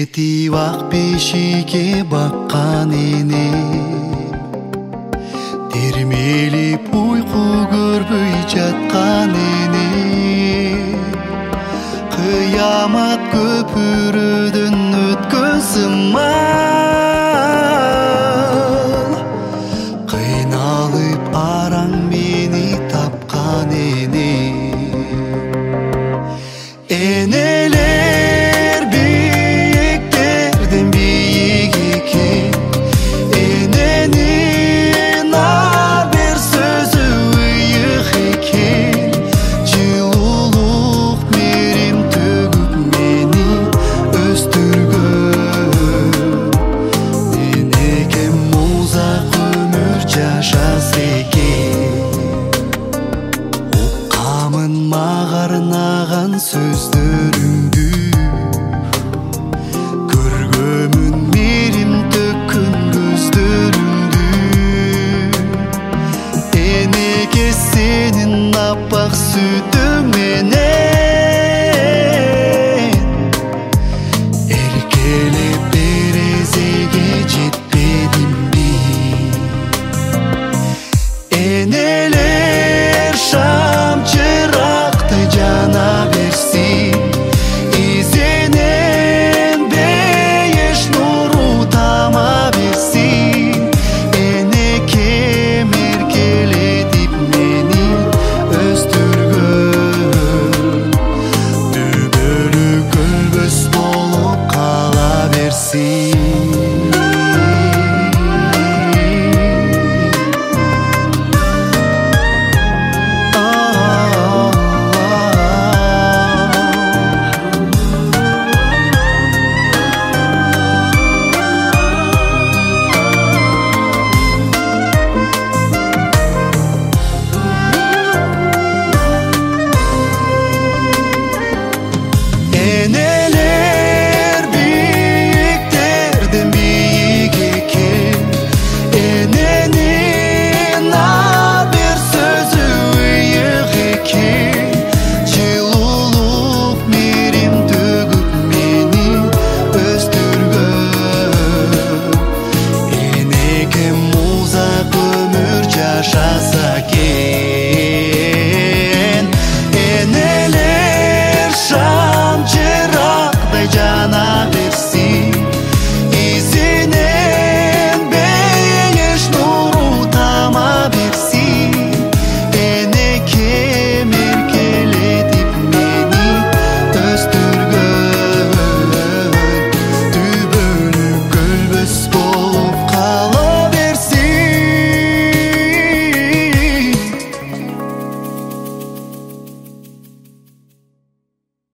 Жетип ак бешикке баккан энем термелип уйку көрбөй жаткан энем кыямат көпүрөдөн өткөн сымал кыйналып араң мени тапкан энем энелер бийиктерден бийик экен эненин ар бир сөзү ыйык экен жылуулук мээрим төгүп мени өстүргөн энекем узак өмүр жашаса экен уккамын мага арнаган сөздөрүңдү көргөмүн мээрим төккөн көздөрүңдү энеке сенин аппак сүтүң менен эркелеп